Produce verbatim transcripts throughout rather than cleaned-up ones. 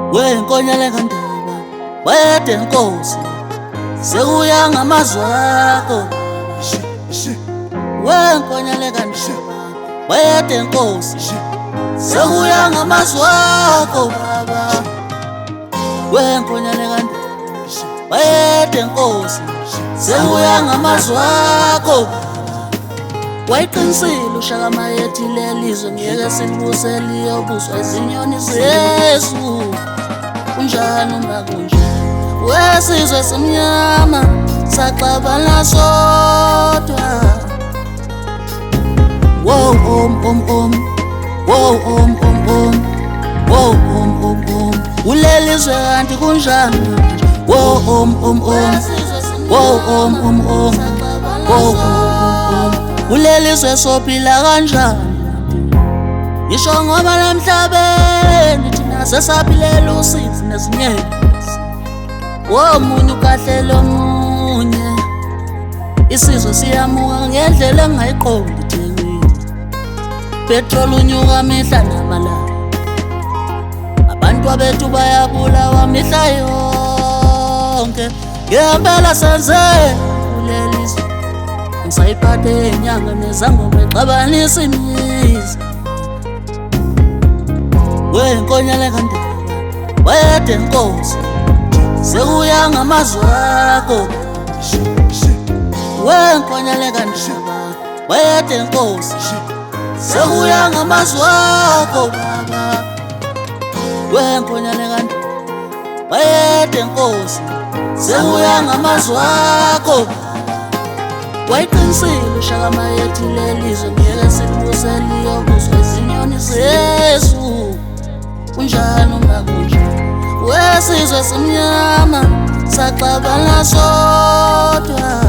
Wenkonyane kaNdaba wede Nkosi sekuya ngamazwi akho. Wenkonyane kaNdaba wede Nkosi sekuya ngamazwi akho baba. Wenkonyane kaNdaba wede Nkosi sekuya ngamazwi akho. Wayiqinisile uShaka Mayethi lelizwe ngeke silibuse liyobuswa izinyoni zesu. Kunjani uma kunjani wesizwe simnyama saxabana sodwa. Wow om om om, wow om om om, wow om om om, ulelizwe kanti kunjani? Wow om om om, wow om om om, wow om om, ulelizwe sophila kanjani? Ngisho ngoba namhlabeni thina sesaphilela usizi nezinyezi. Womunye ukahlelo omunye isizwe siyamuka ngendlela engayiqondi ithengile. Petrol unyuka mihla namalanga, abantu abethu bayabulawa mihla yonke. Ngempela senze kulelizwe ngisayiphathe inyanga nezangoma exabanisa imizi. Wenkonyane kaNdaba wede Nkosi sekuya ngamazwi akho. Wenkonyane kaNdaba wede Nkosi sekuya ngamazwi akho baba. Wenkonyane kaNdaba wede Nkosi sekuya ngamazwi akho. Wayiqinisile uShaka Mayethi lelizwe ngeke silibuse liyobuswa izinyoni zesu. Kunjani uma kunjani wesizwe simnyama saxabana sodwa.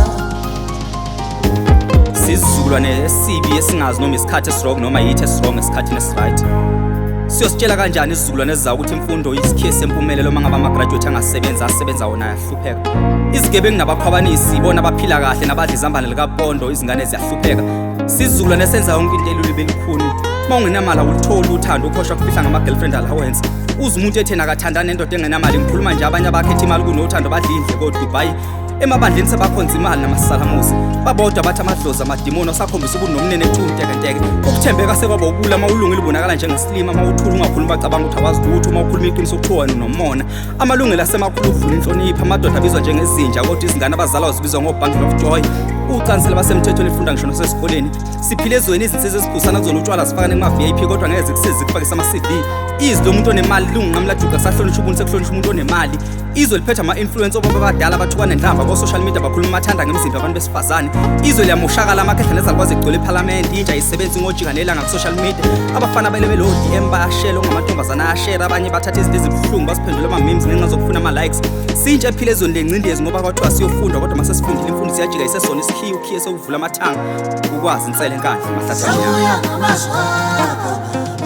Sizizukulwane esibi esingazi noma isikhathi esirong noma yithi esirong esikhathini esiright. Siyositshela kanjani isizukulwane ezizayo ukuthi imfundo yisikhiye sempumelelo uma ngaba ama-graduate angasebenza asebenza wona ayahlupheka. Izigebengu nabakhwabanisi ibona abaphila kahle nabadla izambane likapondo, izingane ziyahlupheka. Sizizukulwane esenza yonke into elulebe elikhuni. Uma ungenamali awulutholi uthando ukhohlwa kufihla ngama-girlfriend allowance. Uze umuntu ethena akathanda nendoda engenamali. Ngikhuluma nje abanye abakhetha imali kunothando badla indleko eDubai. Emabandleni sebakhonza imali namasalamusi babodwa bathi amadlozi amadimoni asakhombisa ubunomnene eTuNtekenteke. Ukuthembeka sekwaba ubula uma ulungile ubonakala njengesilima, uma uthula ungakhuluma bacabanga ukuthi awazi lutho, uma ukhuluma iqiniso kuthiwa wena unomona. Amalungelo asemakhulu uvula inhlonipho, amadoda abizwa njengezinja kodwa izingane abazalwa zibizwa ngo-bundle of joy. Ucansela basemthethweni lifunda ngisho nasesikoleni. Siphile ezweni izinsizwa eziphusana kuzona utshwala zifakane kuma-V I P kodwa ngeke zikusize zikufakise ama-C D. Izwi lomuntu onemali lunginqamla juqa sahlonishwa umuntu sekuhlonishwa umuntu onemali. Izwe liphethe ama-influence obaba abadala abathukana nendlamba ko-social media bakhuluma amathanda ngemizimba abantu besifazane. Izwe liyamoshakala amakhehla nezalukwazi egcwele ephalamende. Intsha isebenza ingojika nelanga ku-social media. Abafana bele belo-D M bayashela ongamantombazane ayashera. Abanye bathatha izinto ezibuhlungu baziphendule ama-memes ngenxa zokufuna ama-likes. Sintsha ephile ezweni lencindezi ngoba kwathiwa siyofunda kodwa masesifundile imfundo siyajika isesona isikhiye ukhiye sokuvula amathanga ukwazi insele enkandla sekuya ngamazwi akho.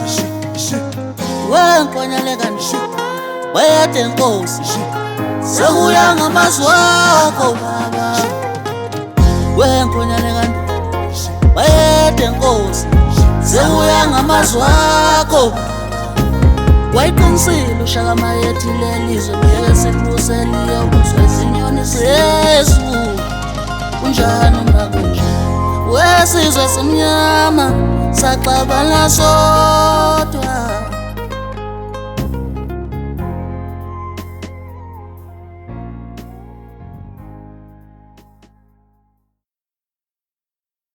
Wenkonyane kaNdaba wede Nkosi sekuya ngamazwi akho baba. Wenkonyane kaNdaba wede Nkosi sekuya ngamazwi akho. Wayiqinisile uShaka Mayethi lelizwe ngeke silibuse liyobuswa izinyoni zesu. Kunjani uma kunjani wesizwe simnyama saxabana sodwa.